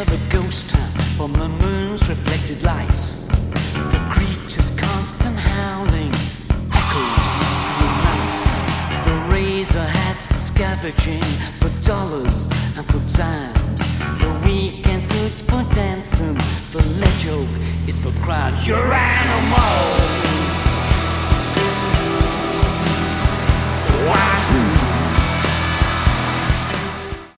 the ghost town from the moon's reflected lights. The creature's constant howling echoes into the night. The razor hats are scavenging for dollars and for dimes. The weekend suits for dancing. The leg joke is for crowds. You're animal.